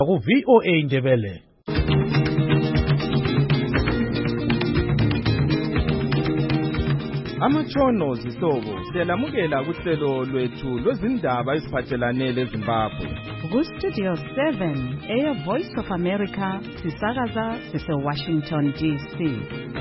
ku VOA Indebele. Amatshono zihlobo siyalamukela kuhlelo lwethu lwezindaba eziphathelane leZimbabwe. Ku Studio 7 Air Voice of America sisakaza sise Washington DC.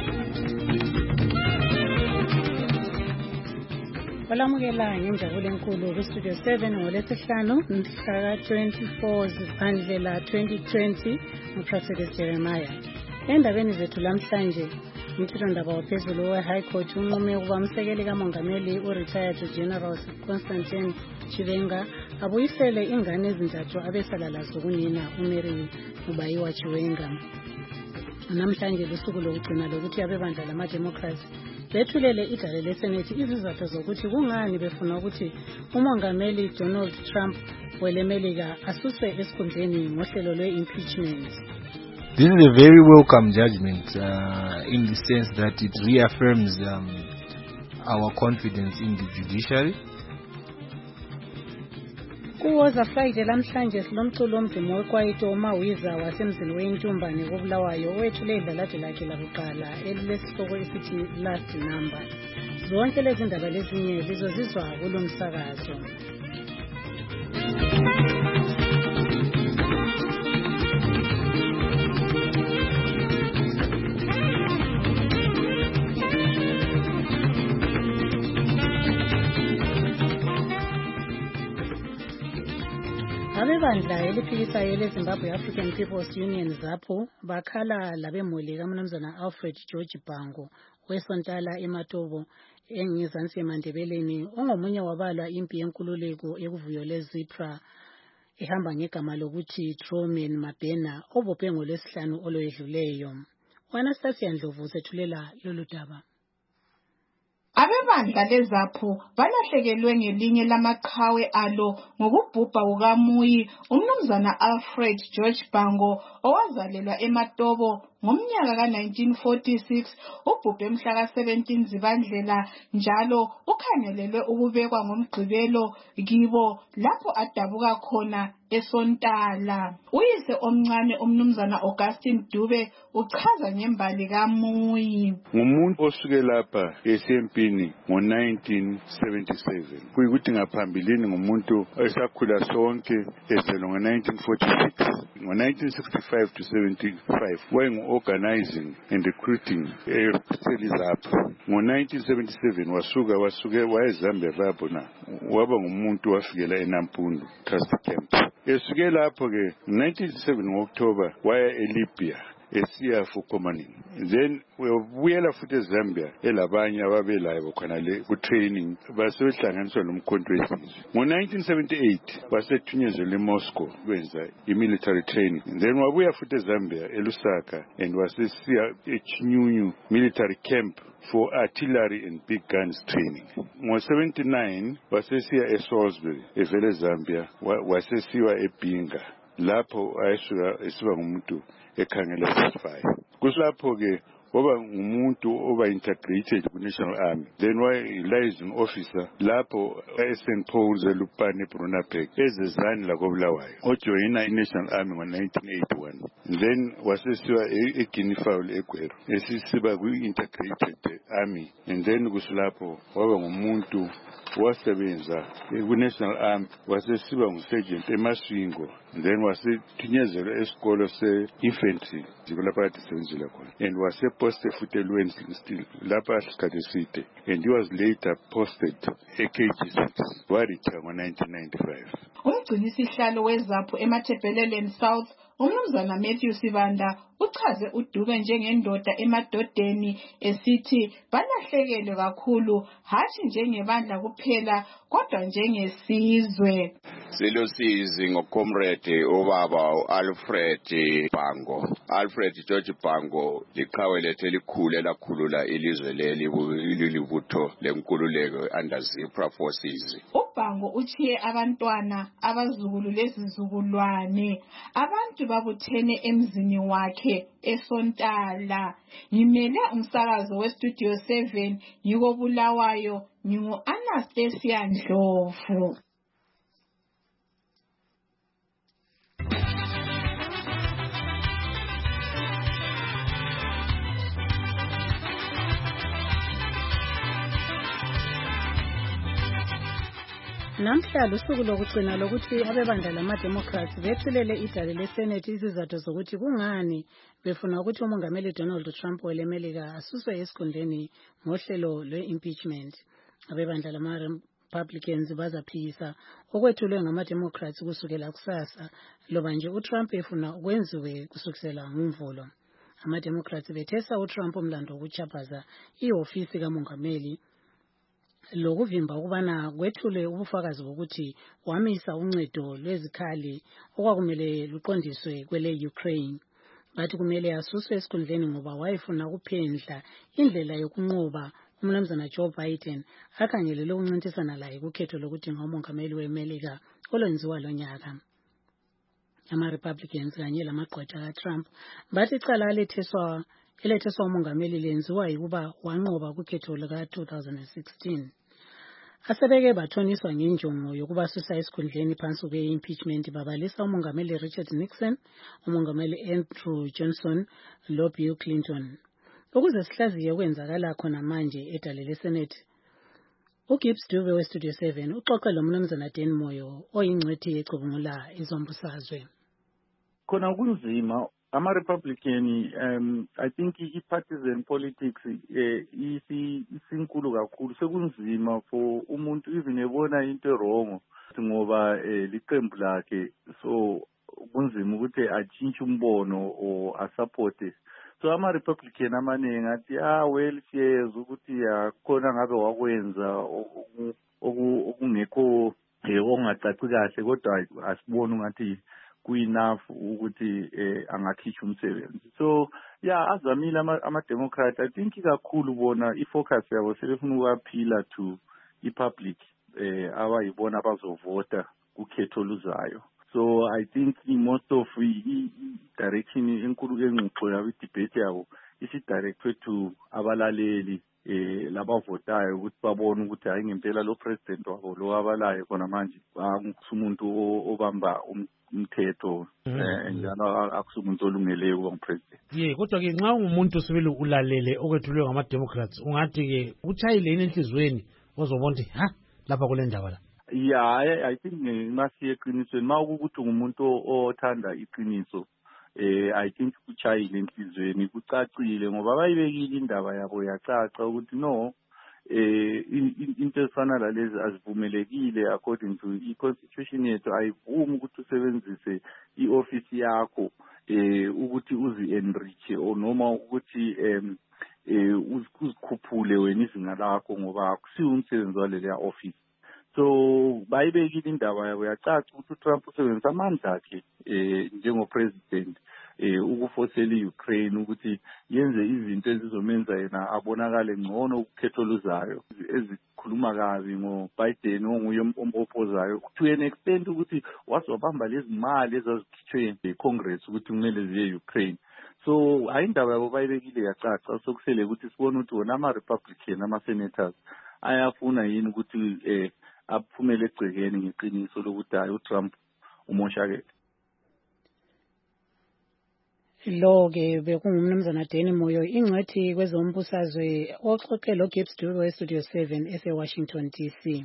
Balamukela ngenjabulo enkulu ku Studio 7 ngolesihlanu mhla 24 zibandlela 2020 uProfessor Jeremiah. Endabeni zethu lamhlanje umthethondaba waphezulu we-High Court unqume ukuba umsekeli kamongameli u-retired General Constantine Chiwenga abuyisele ingane ezintathu abesala lazo kunina uMary Mubayiwa Chiwenga. Namhlanje lusuku lokugcina lokuthi abebandla lama-Democrats bethulele idale leSenethi izizathu zokuthi kungani befuna ukuthi umongameli Donald Trump welemelika asuswe esikhundleni ngohlelo lwe-impeachment. This is a very welcome judgment in the sense that it reaffirms our confidence in the judiciary. Kuwoza Friday lamhlanje silomculo omdumo wekwaito uMawiza wasemzini weNtumbane koBulawayo owethule idlalathi lakhe lakuqala elilesihloko esithi Last Number. Zonke lezi ndaba lezinye lizozizwa kulo msakazo. Abebandla eliphikisayo leZimbabwe African People's Union ZAPU bakhala labemuli kaMnumzana Alfred George Bhango wesontala eMatobo engezansi eMandebeleni ongomunye wabalwa impi yenkululeko ekuvuyo leZipra ehamba ngegama lokuthi Truman Mabhena obophe ngolwesihlanu olwedluleyo. Anastasia Ndlovu sethulela lolu daba. Abebandla leZAPU balahlekelwe ngelinye lamaqhawe alo ngokubhubha kukaMuyi uMnumzana Alfred George Bhango owazalelwa eMatobo ngomnyaka ka-1946 ubhubhe mhla ka-17 Zibandlela njalo ukhangelelwe ukubekwa ngomgqibelo kibo lapho adabuka khona esontala. Uyise omncane uMnumzana Augustine Dube uchaza ngembali kaMuyi. Ngumuntu osuke lapha esempini ngo-1977 kuyikuthi ngaphambilini ngumuntu esakhula sonke ezelwe ngo-1946 ngo-1965 to 75 wayengu-organizing and recruiting eZAPU. Ngo-1977 wasuke wayeZambia rabona waba ngumuntu wafikela eNampundu Trust Camp. Esuke lapho ke 1987 ngo-October waya eLibya esiya for commoning. Then uyabuyela futhi eZambia elabanye ababelayo khonale ku training basebehlanganiswa nomkhonto wesizwe. Ngo-1978 wasethunyezwe eMoscow kwenza military training. Then wabuya futhi eZambia eLusaka and wasesiya eChinyunyu military camp for artillery and big guns training. Ngo-79 wasesiya eSalisbury evele eZambia wasesiwa eBinga lapho ayesuka esiba ngumuntu ekhangela sesifayo. Kusilapho ke waba ngumuntu oba integrated ku-National Army. Then liaison officer lapho eSt Paul's eLupane Brunapeg ezezani lakoBulawayo ojoyina iNational Army ngo-1981. Then wasesiwa eGuinea Fowl eGweru esisiba kwi-integrated army. And then kusilapho waba ngumuntu wasebenza ku-National Army wasesiba ngu-sergeant eMasvingo. Then wasethunyezela esikolo se-infantry lapha kade sebenzela khona and waseposted futhi eLwensling still lapha isikhathi eside and he was later posted eKG6 waretire ngo-1995. Umgcinisihlalo weZAPU eMathebheleleni South uMnumzana Matthew Sibanda uchaze uDube njengendoda emadodeni esithi balahlekelwe kakhulu hathi njengebandla kuphela kodwa njengesizwe. Silosizi ngocomrade ubaba uAlfred Bhango. Alfred George Bhango liqhawe lethu elikhulu elakhulula ilizwe lelibutho lenkululeko under Zipra forces. uBhango uthiye abantwana abazukulu lezizukulwane abantu babuthene emzini wakhe esontala. Ngimele umsakazo weStudio 7 yiko Bulawayo ngingu-Anastasia Ndlovu. Namhla lusuku lokugcina lokuthi abebandla lama-Democrats bethulele idale leSenate izizathu zokuthi kungani befuna ukuthi umongameli Donald Trump welemelika asuswe esikhundleni ngohlelo lwe-impeachment. Abebandla lama-Republicans bazaphikisa okwethulwe ngama-Democrats kusukela kusasa loba nje uTrump efuna ukwenziwe kusukela ngoMvulo. Ama-Democrats bethesa uTrump umlando wokuchaphaza ihofisi kamongameli lokuvimba ukubana kwethule ubufakazi bokuthi wamisa uncedo lwezikhali okwakumele luqondiswe kwele Ukraine. Bathi kumele asuswe esikhundleni ngoba wayefuna ukuphendla indlela yokunqoba umnumzana Joe Biden akhangelele ukuncintisana laye kukhetho lokudinga umongameli weMelika olwenziwa lo nyaka. Ama-Republicans kanye lamagqwetha kaTrump bathi icala eletheswa umongameli lenziwa yikuba wanqoba kukhetho luka-2016. Asebeke bathoniswa ngenjongo yokubasusa esikhundleni phansi kwe-impeachment babalisa umongameli Richard Nixon, umongameli Andrew Johnson lo Bill Clinton. Ukuze sihlaziye okwenzakala khona manje edale leSenate, uGibbs Dube weStudio 7 uxoxe lomnumzana Dan Moyo oyingcwethi yecubungula izombusazwe. Khona kunzima ama-Republican I think i-partisan politics isinkulu kakhulu sekunzima for umuntu even ebona into wrong ngoba liqembu lakhe so kunzima ukuthi atshintshe umbono or asupporte. So ama-Republican amaningi athi well siyeza ukuthi khona ngabe wakwenza okungekho ongacaci kahle kodwa asiboni ngathi ku-enough ukuthi angakhishwa umsebenzi. So azamile ama-Democrat I think kakhulu bona i-focus yabo sebefuna ukwaphila to i-public abayibona abazovota kukhetho oluzayo. So I think most of i-direction enkulu engxoxo yabo i-debate yabo isi-directwe to abalaleli labavotayo ukuthi babone ukuthi hayi ngempela lo president wabo lo abalayo khona manje akusumuntu obamba umthetho njalo akusumuntu olungeleyo kuba ngupresident. Kodwa ke nxa ungumuntu sibili ulalele okwethulwe ngama-Democrats ungathi ke utshayile yini enhlizweni ozobona ukuthi lapha kule ndaba la. I think ngasiye eqinisweni ma ukuthi ngumuntu othanda iqiniso I think kuchayile enhlizweni kucacile ngoba bayibekile indaba yabo yacaca ukuthi no into efana lalezi azivumelekile according to i-constitution yethu ayivumi ukuthi usebenzise i-office yakho ukuthi uzi-enriche or noma ukuthi uzikhuphule wena izinga lakho ngoba akusiwo umsebenzi waleleya office. So bayibekile indaba yabo yacaca ukuthi uTrump usebenzisa amandla akhe njengopresident ukufosela i-Ukraine ukuthi yenze izinto ezizomenza yena abonakale ngcono ukhetho oluzayo ezikhuluma kabi ngoBiden onguye ompozayo to an extent ukuthi wazobamba lezi mali ezazikhitshwe eCongress ukuthi kumele ziye Ukraine. So ayindaba yabo bayibekile yacaca sokusele ukuthi sibone ukuthi wona ama-Republican ama-senators ayafuna yini ukuthi aphumele egcekeni ngeqiniso lokuthi hayi uTrump umoshakele. Lo-ke bekungumnumzana Dan Moyo ingcwethi kwezombusazwe oxoxe loGibbs Dube weStudio 7 ese-Washington DC.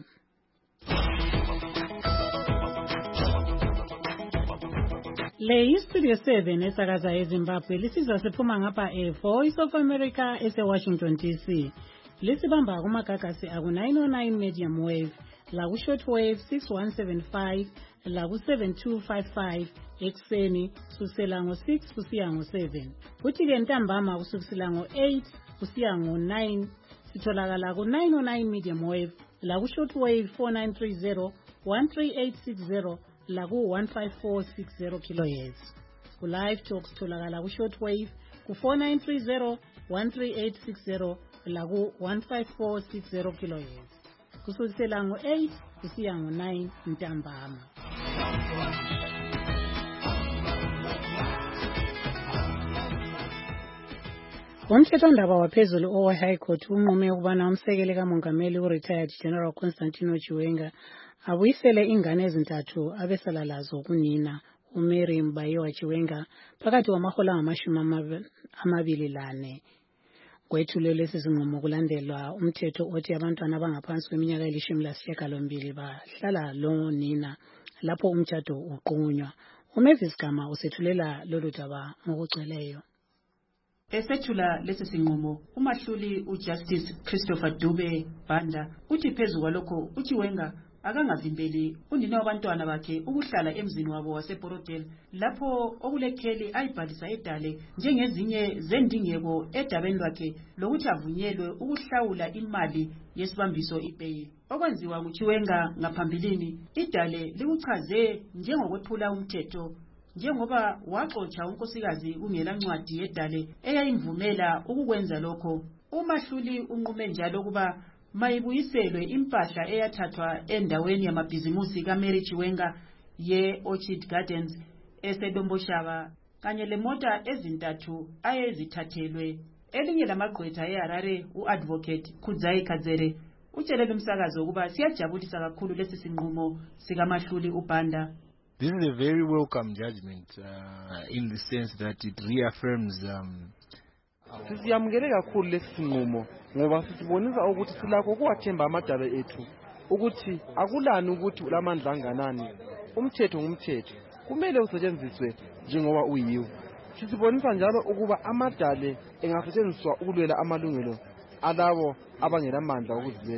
Le iStudio 7 esakaza eZimbabwe lisizwa siphuma ngapha eVoice of America ese-Washington DC. Lisibamba kumagagasi aku-909 medium wave laku-shortwave 6175 laku-7255 ekuseni kusukela ngo-6 kusiya ngo-7. Kuthi-ke ntambama kusukela ngo-8 kusiya ngo-9 sitholakala ku-909 medium wave laku-shortwave 4930 13860 laku-15460 kilohertz. Ku-live talk sitholakala ku-shortwave ku-4930 13860 laku-15460 kilohertz. Kusukela ngo-8 kusiya ngo-9 ntambama. Umthethwandaba waphezulu owe-High Court unqume ukubana umsekeli kamongameli u-retired General Constantino Chiwenga abuyisele ingane ezintathu abesala lazo kunina uMary Mbayiwa Chiwenga phakathi kwamahola 24. kwethulo lesisinqumo kulandelwa umthetho othi abantwana abangaphansi kweminyaka eli-18 bahlala lo nina lapho umtshado uqunywa. uMavis Gama usethulela lolu daba ngokugcweleyo. Esethula lesi sinqumo, umahluli uJustice Christopher Dube Banda uthi phezu kwalokho uChiwenga akangavimbeli unina wabantwana bakhe ukuhlala emzini wabo waseBorodale lapho okulekheli ayibhalisa edale njengezinye zendingeko edabeni lwakhe lokuthi avunyelwe ukuhlawula imali yesibambiso ibail. Okwenziwa nguChiwenga ngaphambilini, idale likuchaze njengokwephula umthetho njengoba waxotsha unkosikazi kungela ncwadi yedale eyayimvumela ukukwenza lokho. Umahluli unqume njalo kuba mayibuyiselwe impahla eyathathwa endaweni yamabhizimusi kaMary Chiwenga ye-Orchid Gardens eseDomboshaba kanye lemota ezintathu ayezithathelwe. Elinye lamagqwetha eHarare, u-Advocate Kudzai Kadzere, utshelele umsakazo ukuba siyajabulisa kakhulu lesi sinqumo sikamahluli uBanda. This is a very welcome judgment in the sense that it reaffirms siyamukele kakhulu lesi sinqumo ngoba sisibonisa ukuthi silakho ukuwathemba amadaba ethu ukuthi akulani ukuthi ulamandla anganani. Umthetho ngumthetho, kumele usetshenziswe njengoba uyiwo. Sisibonisa njalo ukuba amadale engasetshenziswa ukulwela amalungelo alabo abangelamandla okuzibela,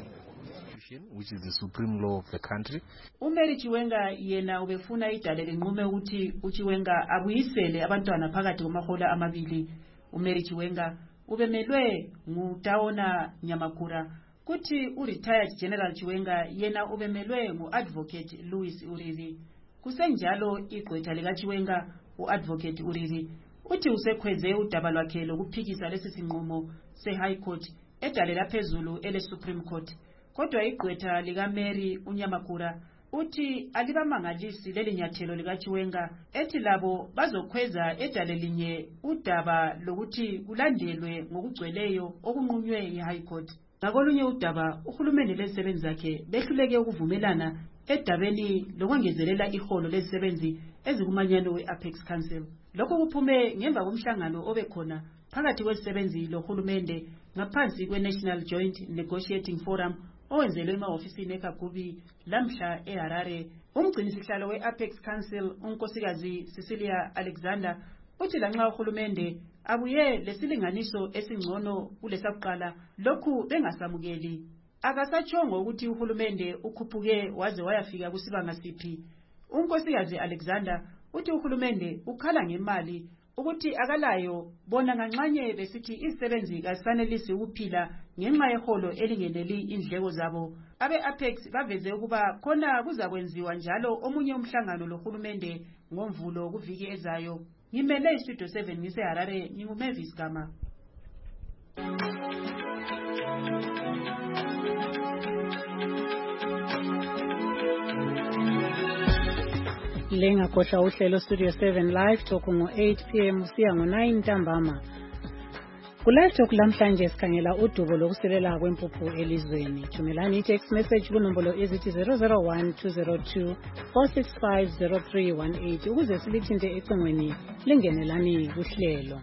which is the supreme law of the country. uMary Chiwenga yena ubefuna idale linqume ukuthi uChiwenga abuyisele abantwana phakathi kwamahola amabili. uMary Chiwenga ubemelwe nguTaona Nyamakura, kuthi uRetired General Chiwenga yena ubemelwe nguAdvocate Louis Uriri. Kusenjalo igqwetha likaChiwenga uAdvocate Uriri uthi usekhweze udaba lwakhe lokuphikisa lesi sinqumo seHigh Court edale laphezulu eleSupreme Court. Kodwa igqwetha likaMary uNyamakura uthi alibamangalisi leli nyathelo likaChiwenga ethi labo bazokhweza edale linye udaba lokuthi kulandelwe ngokugcweleyo okunqunywe yiHigh Court. Ngakolunye udaba uhulumende lezisebenzi zakhe behluleke ukuvumelana edabeni lokwengezelela iholo lezisebenzi ezikumanyano we-Apex Council. Lokho kuphume ngemva komhlangano obekhona phakathi kwezisebenzi lohulumende ngaphansi kwe-National Joint Negotiating Forum owenzelwe emahofisini eKagubi lamhla eHarare. Umgcinisihlalo we-Apex Council unkosikazi Cecilia Alexander uthi lanxa uhulumende abuye lesilinganiso esingcono kulesakuqala, lokhu bengasamukeli. Akasatshongo ukuthi uhulumende ukhuphuke waze wayafika kusibanga siphi. Unkosikazi Alexander uthi uhulumende ukhala ngemali ukuthi akalayo, bona nganxanye besithi izisebenzi kazisanelisi ukuphila ngenxa yeholo elingeneli indleko zabo. Abe-Apex baveze ukuba khona kuzakwenziwa njalo omunye umhlangano lohulumende ngoMvulo kuviki ezayo. Ngimele iStudio 7 ngiseHarare, nginguMavis Gama. Lengakhohlwa uhlelo Studio 7 Live Talk ngo-8 p.m. usiya ngo-9 ntambama. Ku-Live Talk lamhlanje sikhangela udubo lokusilela kwempuphu elizweni. Thumelani i-text message kunombolo ezithi 001-202-465-0318 ukuze silithinte ecingweni lingenelani kuhlelo.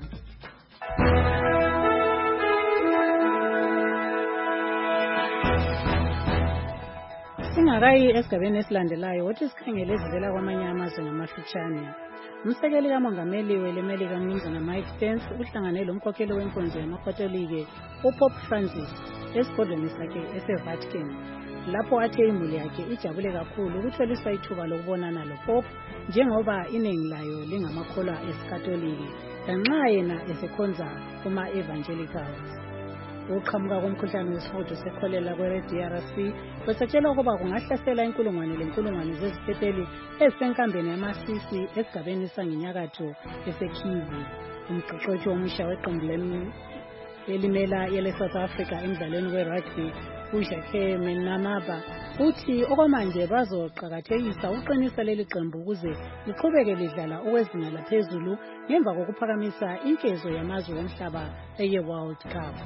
Singakayi esigabeni esilandelayo wothi sikhangele ezivela kwamanye amazwe ngamafitshane. Umsekeli kamongameli welemelika uMnumzana Mike Pence uhlangane lomkhokheli wenkonzo yamakatolike uPope Francis esigodlweni sakhe eseVatican, lapho athe imuli yakhe ijabule kakhulu ukutholiswa ithuba lokubonana loPope njengoba iningi layo lingamakholwa esikatolike lanxa yena esekhonza kuma-evangelicals. Uqhamuka komkhuhlane wesihudo sekholela kwe-DRC besatshelwa ukuba kungahlasela inkulungwane zezipheteli ezisenkambeni yamasisi esigabeni sangenyakatho eseKivu. Umqeqeshi omusha weqembu elimela yele-South Africa emdlalweni we-rugby uJacques Menamaba uthi okwamanje bazoqakathekisa uqinisa leli qembu ukuze liqhubeke lidlala okwezinga laphezulu ngemva kokuphakamisa inkezo yamazwe omhlaba eye-World Cup.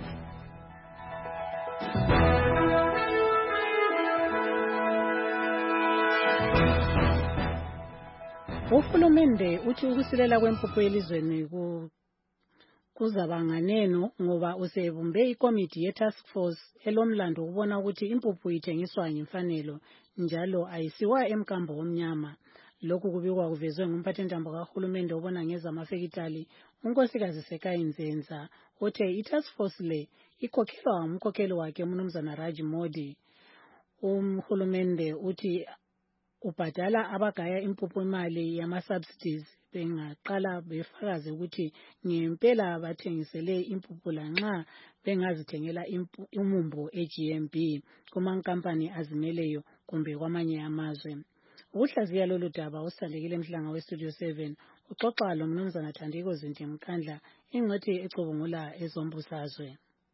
Uhulumende uthi ukusilela kwempuphu elizweni kuzaba nganeno ngoba usebumbe ikomiti ye-task force elomlando ukubona ukuthi impuphu ithengiswa ngemfanelo njalo ayisiwa emkambo omnyama. Lokhu kubikwa kuvezwe ngumphathintambo kahulumende obona ngezamafekitali unkosikazi Sekayi Nzenza othe i-task force le ikhokhelwa umkhokheli wakhe umnumzana Raj Modi. Umhulumende uthi ubhadala abagaya impuphu imali yama-subsidies bengaqala befakaze ukuthi ngempela bathengisele impuphu lanxa bengazithengela umumbo e-GMB kumankampani azimeleyo kumbe kwamanye amazwe. Ukuhlaziya lolu daba usithandekile Mhlanga weStudio 7 uxoxa lo mnumzana Thandiko Zintimkandla ingcwethi ecubungula ezombusazwe.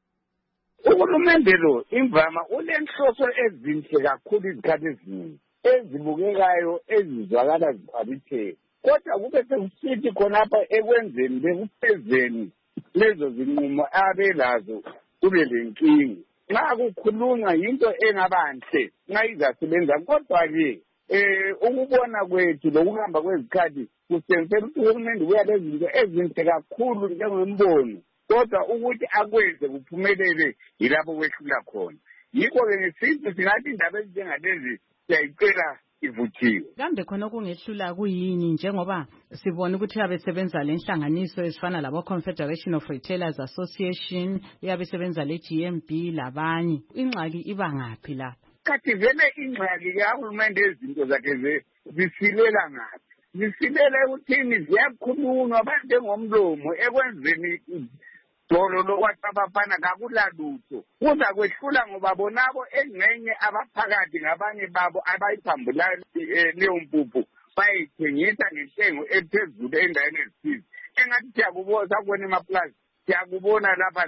Uhulumende lo imvama ulenhloso ezinhle kakhulu izikhathi eziningi ezibukekayo ezizwakala zikhwabitheka, kodwa kube sekusithi khonapha ekwenzeni bekufezeni lezo zinqumo abelazo kube lenkinga. Nxa kukhulunywa yinto engabanhle nxa izasebenza, kodwa-ke ukubona kwethu lokuhamba kwezikhathi kusenzela ukuthi uhulumende kuya lezinto ezinhle kakhulu njengembono, kodwa ukuthi akwenze kuphumelele yilapho kwehlula khona. Yikho-ke ngesithi singathi indaba ezinjengalezi siyayicela ivuthiwe. Kambe khona kungehlula kuyini njengoba sibona ukuthi abesebenza lenhlanganiso ezifana labo Confederation of Retailers Association, iyabesebenza le GMB labanye, ingxaki ibangaphi lapha? Kathi vele ingxaki kahulumende ezinto zakhe zisilela ngaphi? Zisilela ekuthini ziyakhulunywa abantu ngomlomo ekwenzeni dolo lokwathi abafana kakulalutho. Kuza kwehlula ngoba bonabo engxenye abaphakathi ngabanye babo abayiphambulayo leyo mpuphu bayithengisa ngentengo ephezulu endaweni ezithize. Engathi siyakubona sakubona emaplazi, siyakubona lapha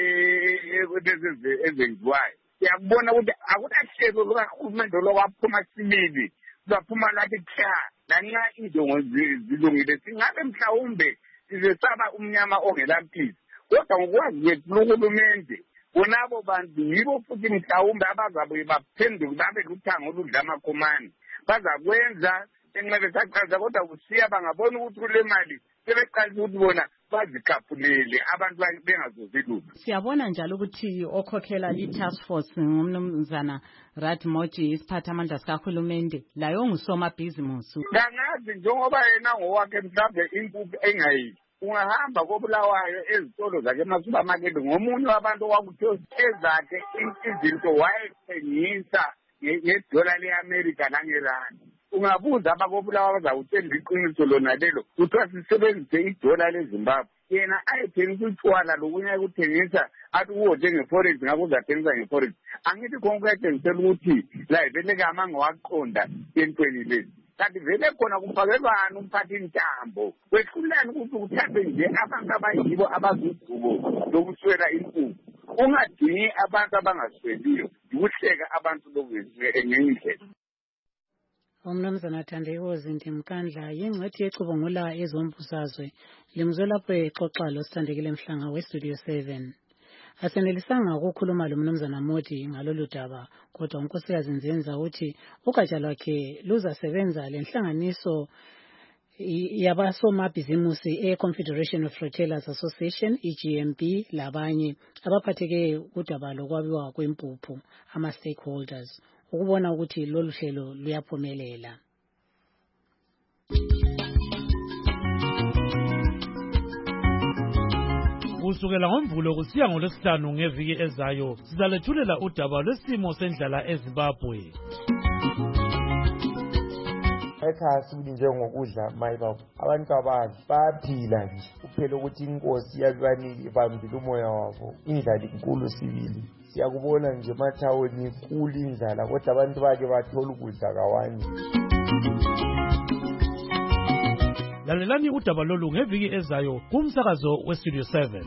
ezenziwayo. Siyakubona ukuthi akulahlelo lukahulumende lokwaphuma sibili, kuzaphuma lathi kha lanxa indongo zilungile. Singabe mhlawumbe sizesaba umnyama ongelampisi, kodwa ngokwazi kwethu uhulumende bonabo bantu yibo futhi mhlawumbe abazabuye baphenduke babe luthango oludla amakhomane. Bazakwenza enxa besaqalisa, kodwa kusiya bangabona ukuthi kule mali sebeqalisa ukuthi bona bazikhaphulele abantu bengazuzi lutho. Siyabona njalo ukuthi okhokhela i-task force ngumnumzana Raj Modi, isiphathamandla sikahulumende, layo ngusomabhizimusi. Kangazi njengoba yena ngowakhe mhlawumbe impuphu engayidli, ungahamba koBulawayo ezitolo zakhe emasupermarket ngomunye wabantu owakuthiwa ezakhe izinto wayethengisa ngedola le-America nangerandi. Ungabuza abakoBulawayo bazakutshela iqiniso lona lelo, kuthiwa sisebenzise idola leZimbabwe. Yena ayethengisa utshwala lokunye ayekuthengisa athi uwoje ngeforex ngakho uzathengisa ngeforex. Angithi khona kuyatshengisela ukuthi la vele kamanga waqonda entweni lezi. Kanti vele khona kufakelwana umphathintambo kwehlulani ukuthi uthathe nje abantu abayibo abazuzuko lokuswela impuphu. Ungadingi abantu abangasweliyo, ukuhleka abantu ngenye indlela. Umnumzana Thandiko Zintimkandla yingcwethi ecubungula ezombusazwe limzwe lapho exoxa lo Sithandekile Mhlanga weStudio 7. Asenelisanga ukukhuluma lo mnumzana Modi ngalolu daba, kodwa unkosikazi Nzenza uthi ugatsha lwakhe luzasebenza lenhlanganiso yabasomabhizimusi e-Confederation of Retailers Association, i-GMB, labanye abaphatheke kudaba lokwabiwa kwempuphu, ama-stakeholders, ukubona ukuthi lolu hlelo luyaphumelela. Kusukela ngoMvulo kusiya ngoLwesihlanu ngeviki ezayo sizalethulela udaba lwesimo sendlala eZimbabwe. Ekhaya sibili njengokudla mayibaba abantu abadla bayaphila nje kuphela ukuthi inkosi yabibanike ibambile umoya wabo. Indlala inkulu sibili, siyakubona nje emathawuni inkulu indlala, kodwa abantu bake bathola ukudla kawani. Lalelani udaba lolu ngeviki ezayo kumsakazo weStudio 7.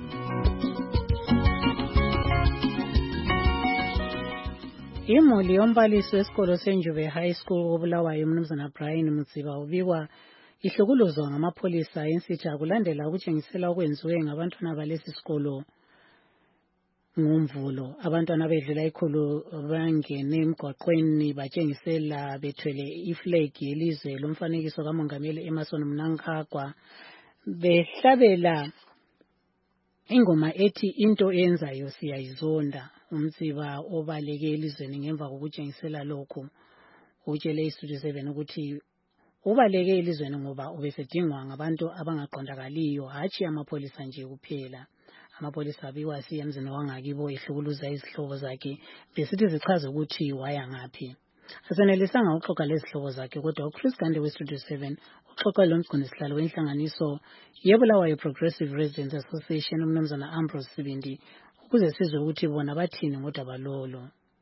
Imuli yombalisi wesikolo seNjube High School koBulawayo umnumzana Brian Mutsiba ubikwa ihlukuluzwa ngamapholisa ensitha kulandela ukutshengisela okwenziwe ngabantwana balesi sikolo ngoMvulo. Abantwana bedlula ikhulu bangene emgwaqweni batshengisela bethwele iflag yelizwe lomfanekiso kaMongameli Emmerson Mnangagwa behlabela ingoma ethi into eyenzayo siyayizonda umtsiba obaleke elizweni ngemva kokutshengisela lokho utshele iStudio 7 ukuthi ubaleke elizweni ngoba ubesedingwa ngabantu abangaqondakaliyo hatshi amapholisa nje kuphela. Amapholisa abiwasi emzini wangakibo ehlukuluza izihlobo zakhe besithi zichaze ukuthi waya ngaphi. Asenelisanga uxoxa lezihlobo zakhe kodwa uChris Gande weStudio 7 uxoxa lomgcinisihlalo wenhlanganiso yeBulawayo Progressive Residents Association umnumzana Ambrose Sibindi ukuze sizwe ukuthi bona bathini ngodaba lolo.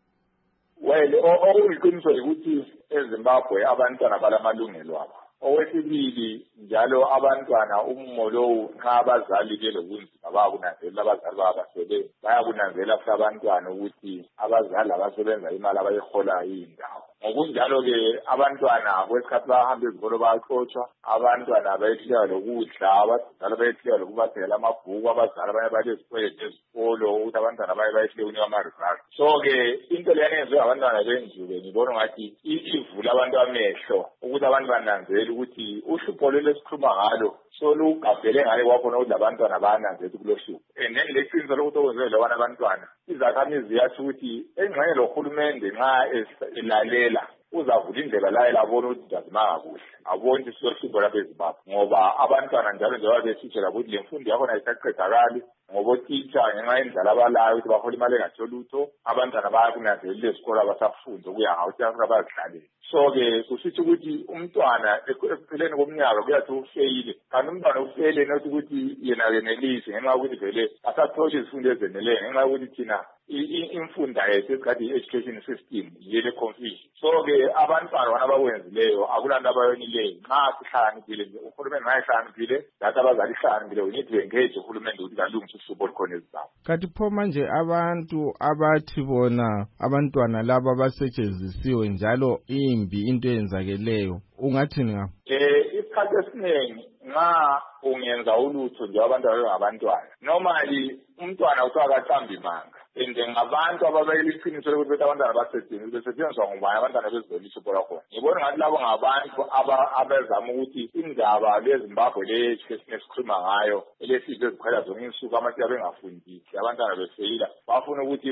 Well, okuyiqiniso ukuthi eZimbabwe abantwana balamalungelo abo. Okwesibili njalo abantwana umumo lowu nxa abazali belobunzima bayakunanzelela abazali babasebenzi bayakunanzelela futhi abantwana ukuthi abazali abasebenza imali abayiholayo iyindawo. Ngokunjalo-ke abantwana kwesikhathi bahamba ezikolo bayaxotshwa, abantwana bayehluleka lokudla, abazali bayehluleka lokubathengela amabhuku, abazali abanye balezikweleti ezikolo ukuthi abantwana baye bayehluleka ukunika ama-result. So-ke into leyana yenziwe abantwana benjuke ngibona ngathi ivula abantu amehlo ukuthi abantu bananzele ukuthi uhlupho lolu esikhuluma ngalo solugabhele ngale kwakhona ukuthi abantwana bayananzela kulo hlupho. And then leqiniso lokuthi okwenziwe labana abantwana izakhamizi ziyathi ukuthi engxenye lohulumende nxa elalela uzavula indlela laye labona ukuthi azimanga kuhle abona ukuthi sihlupho lapha eZimbabwe ngoba abantwana njalo njengoba besitshela ukuthi le mfundo yakhona ayisaqedakali ngoba otitsha ngenxa yendlela abalayo ukuthi bahola imali engatholi lutho abantwana bayakunanzelela ezikolo abasafunde ukuya ngawo ukuthi abazidlalele. So-ke kusitsho ukuthi umntwana ekupheleni komnyaka kuyathi ufeyile kanti umntwana ufeyile nokuthi ukuthi yena kenelise ngenxa yokuthi vele asathoshe izifundo ezeneleyo ngenxa yokuthi thina imfunda yethu esikhathi i-education system yile confusion. So-ke abantwana bona abakwenzileyo akulanto abayonileyo nxa sihlakaniphile nje uhulumende nxa ehlakaniphile lathi abazali ihlakaniphile we need to engage uhulumende ukuthi kalungise uhlupho olukhona eZimbabwe. Kanti pho manje abantu abathi bona abantwana laba abasetshenzisiwe njalo imbi into eyenzakeleyo ungathini ngabo? Isikhathi esiningi nxa ungenza ulutho nje abantwana bengabantwana normally umntwana uthiwa akaqambi manga and ngabantu ababayela iqiniso lokuthi bethi abantwana besetshenziswa ngubani abantwana bezidlela ihlupho lakhona. Ngibona ngathi labo ngabantu abazama ukuthi indaba leZimbabwe esikhuluma ngayo elesizwe ezikhwela zonke insuku amasiko bengafundisi abantwana befeyila bafuna ukuthi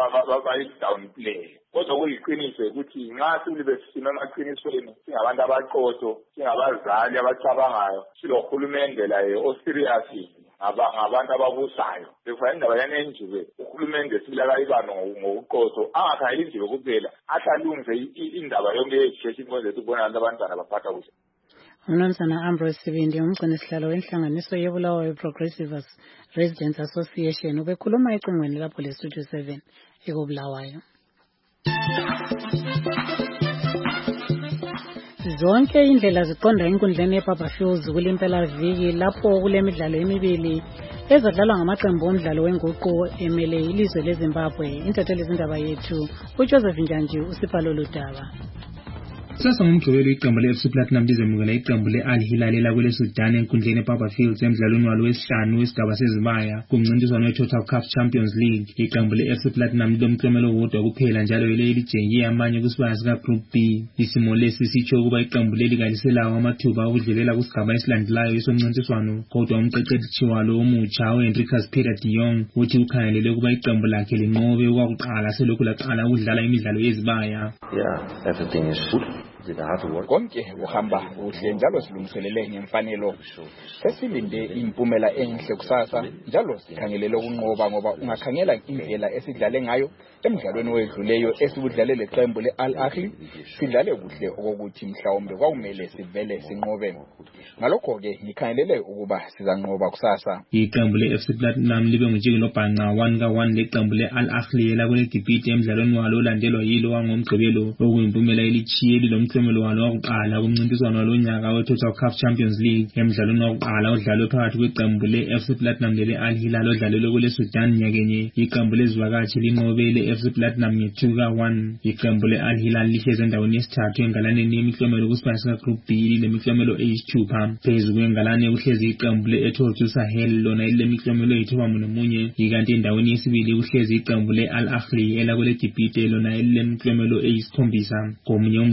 bayi-downplay. Kodwa kuyiqiniso ukuthi nxa silibesima emaqinisweni singabantu abaqotho singabazali abacabangayo silohulumende laye osirious ngabantu ababusayo bekufanele indaba yana enjuke uhulumende sibilakayibano ngokuqotho angakhangeli injuke kuphela ahlalungise indaba yonke ye-education kwenzela ukuthi ubona abantwana baphatha kuhle. Umnumzana Ambrose Sibindi umgcinisihlalo wenhlanganiso yeBulawayo Progressive Residents Association ubekhuluma ecingweni lapho leStudio 7 ekubulawayo. Zonke indlela ziqonda enkundleni yePapa Fields kulempela viki lapho kulemidlalo emibili ezadlalwa ngamaqembu omdlalo wenguqu emele ilizwe leZimbabwe. Intatheli zindaba yethu uJoseph Njanji usipha Lodaba. Sasa ngomgqibelo iqembu le-FC Platinum lizemukela iqembu le-Al Hilal elakwele Sudan enkundleni ePapa Fields emdlalweni walo wesihlanu wesigaba sezibaya kumncintiswano we-Total CAF Champions League. Iqembu le-FC Platinum lilomklomelo wodwa kuphela njalo yile lijengile amanye kusibaya sika-Group B. Isimo lesi sitsho ukuba iqembu leli kaliselawo amathuba okudlulela kusigaba esilandelayo esomncintiswano kodwa umqeqeshi walo omutsha u-Hendrikas Peter de Jong uthi ukhangelele ukuba iqembu lakhe linqobe okwakuqala selokhu laqala ukudlala imidlalo yezibaya. Everything is good. Konke uhamba kuhle njalo silungiselele ngemfanelo sesilinde impumela enhle kusasa njalo sikhangelele ukunqoba ngoba ungakhangela indlela esidlale ngayo emidlalweni wedluleyo esibudlalele iqembu le-Al Ahly sidlale kuhle okokuthi mhlawumbe kwakumele sivele sinqobe ngalokho ke ngikhangelele ukuba sizanqoba kusasa. Iqembu le-FC Platinum libe ngujikelo bhanqa 1-1 leqembu le-Al Ahly elakwele Gibhithe emidlalweni walo olandelwa yilo wangomgqibelo okuyimpumela elichiye lomklomelo walo wakuqala kumncintiswano walonyaka we-Total CAF Champions League. Emidlalweni wakuqala odlalwe phakathi kweqembu le-FC Platinum lele-Al Hilal odlalelwe kule Sudan nyakenye iqembu lezivakashi linqobele FC Platinum nge-2-1. Iqembu le-Al Hilal lihlezi endaweni yesithathu engalaneni yemiklomelo kusibaya sika-Group B lemiklomelo eyisithupha. Phezu kwengalane kuhlezi iqembu le-Etoile Sahel lona ilemiklomelo eyithobamunye ikanti endaweni yesibili kuhlezi iqembu le-Al Ahly elakwele Gibhithe lona ilemiklomelo eyisikhombisa. Komunye umdlalo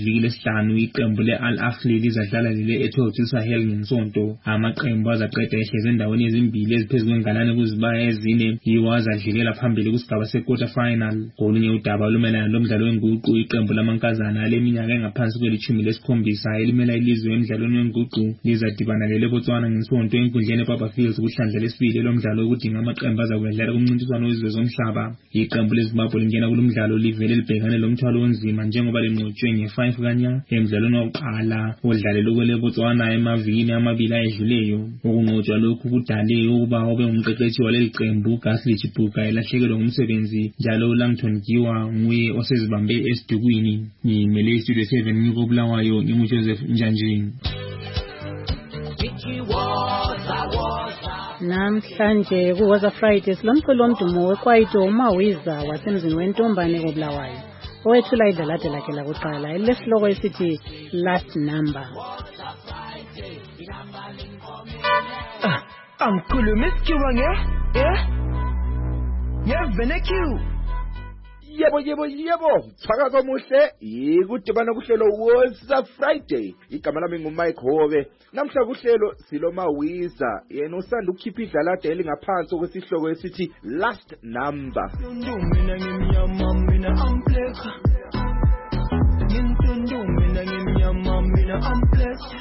ngeviki lesihlanu iqembu le-Al Ahly lizadlala lile eTotal Sahel ngeNsonto. Amaqembu azaqeda ehlezi endaweni ezimbili eziphezulu kwengalane kuzibaya ezine yiwo azadlulela phambili kusigaba se-quarter final. Kolunye udaba lumelana lomdlalo wenguqu, iqembu lamankazana aleminyaka engaphansi kweli-17 elimela ilizwe emdlalweni wenguqu lizadibana leLebotswana ngeNsonto enkundleni ePapa Fields kuhlandla lesibili lomdlalo wokudinga amaqembu azakudlala kumncintiswano wezizwe zomhlaba. Iqembu leZimbabwe lingena kulomdlalo livele libhekane lomthwalo onzima njengoba linqotshwe nge-5 kanya emdlalweni wokuqala odlalelwe kweLebotswana emavikini amabili ayedluleyo. Ukunqotshwa lokhu kudale ukuba obe ngumqeqeshi waleli qembu Gasly Chipuka elahlekelwa ngumsebenzi, njalo uLangton Giwa nguye osezibambe esidukwini. Ngimele Studio 7 ngikobulawayo nginguJoseph Njanjini. Namhlanje kuwoza Friday silomculo omdumo weKwaito uMawiza wasemzini weNtombane koBulawayo owethula idlalade lakhe lakuqala elesihloko esithi Last Number. Amkhuluma isikiwa ngeVenecu. Yebo, phakathi omuhle ikudibana kuhlelo woza Friday. Igama lami nguMike Hove. Namhla kuhlelo siloMawiza, yena usanda ukukhipha idlalade elingaphansi okwesihloko esithi Last Number. Mina ngimnyama mina ampleka. Mina ngimnyama mina ampleka.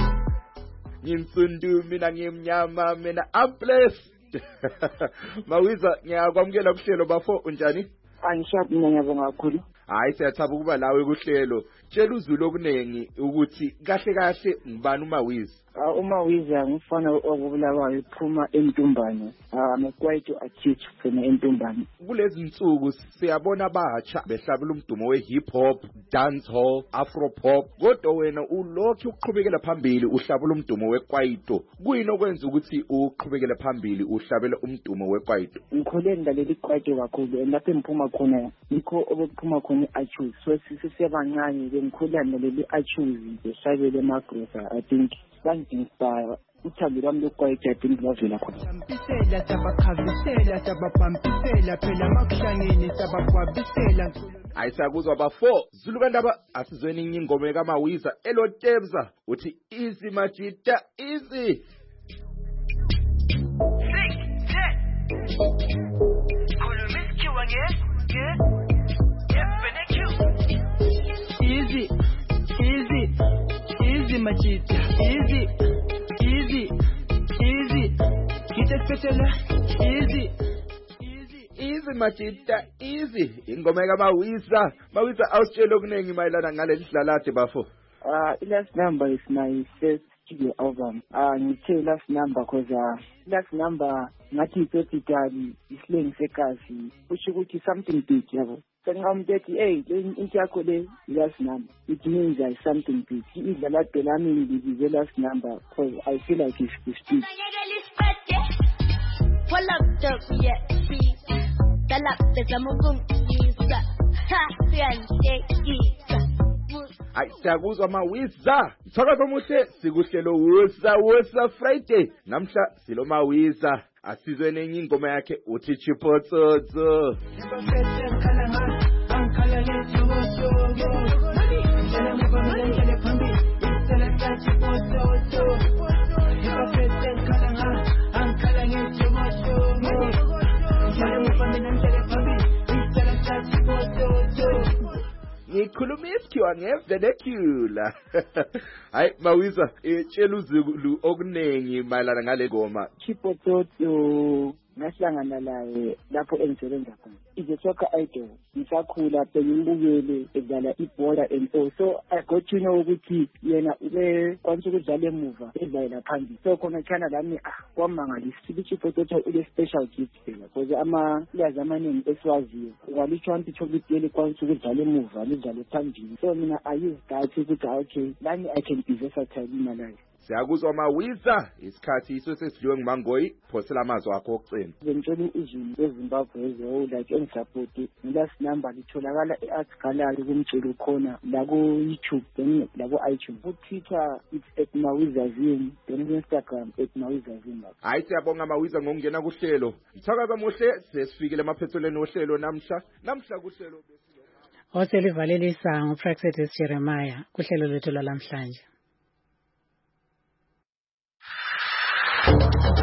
Mina ngimnyama mina ampleka. Mawiza, ngiyakwamukela kuhlelo bafo, unjani? Angishabi ngiyabonga kakhulu. Hayi siyathaba ukuba lawe kuhlelo. Tshela uzulu okunengi ukuthi kahle ngibani uMawiza. uMawiza ngifana okubulawayo iphuma eNtumbane amakwaito achithi khona eNtumbane. Kulezi insuku siyabona abatsha behlabela umdumo we-hip hop, dancehall, afro pop, kodwa wena ulokhu uqhubekela phambili uhlabela umdumo wekwaito. Kuyini okwenza ukuthi uqhubekele phambili uhlabela umdumo wekwaito? Ngikhule ngilalela ikwaito kakhulu lapho engiphuma khona yikho obuphuma khona i-Achuzi. So sisebancane bengikhula ngilalela i-Achuzi behlabela emagrosa. I think banginspire uthando lwami lokwaito I think lwavela khona. Bisela sabakhavisela sabapampisela phela makuhlangene sabakwabisela. Ayisakuzwa bafo Zulu kandaba asizweni ingoma kaMawiza elotebza uthi easy majita easy. Easy, easy, easy majita, easy, easy, easy. Kitespetela, easy. Easy majita easy. Ingoma kaMawiza. Mawiza awusitshela okunengi mayelana ngaleli dlalade bafo. Last Number is my first studio album. Ngithe Last Number because Last Number ngathi ipepitali islang sekazi kusho ukuthi something big yabo. Sengamdethi into yakho le Last Number. It means there's something big. Idlalade lami ngibize Last Number because I feel like it's big. Pull up the see. Talap the zamugum isa. Ha isa. Ayisakuzwa Mawiza. Phakathi omuhle sikuhlelo woza Friday. Namhla silo Mawiza. Asizwe nenye ingoma yakhe uthi Chipotsotso. Ngikhuluma isikhiwa ngeVenecu. Hayi Mawiza, tshela uzulu okunengi mayelana ngale ngoma. Chipotsotso ngahlangana laye lapho engisebenza khona. Is a soccer idol. Ngisakhula bengibukele edlala ibhola and also I got to know ukuthi yena ube kwanza ukudlala emuva edlala phambili. So khona chana lami kwamangalisa ukuthi Chipotsotso ule special gift phela because players amaningi esiwaziyo walitshwa ukuthi kwanza ukudlala emuva lidlala phambili. So mina I use that ukuthi okay lani I can be versatile in my life. Siyakuzwa Mawiza, isikhathi iso sesidliwe nguMangoyi, phosela amazwi akho okucina. Ngentshela izulu eZimbabwe like engisupport Last Number litholakala eArt Gallery kumculo khona la ku YouTube then la ku iTunes. Ku Twitter it's @Mawiza_Zim, then ku Instagram @Mawiza_Zim. Hayi siyabonga Mawiza ngokungena kuhlelo. Mthaka kamuhle sesifikile emaphethelweni ohlelo namhla kuhlelo oselivalelisa nguPraxedis Jeremiah kuhlelo lwethu lwalamhlanje.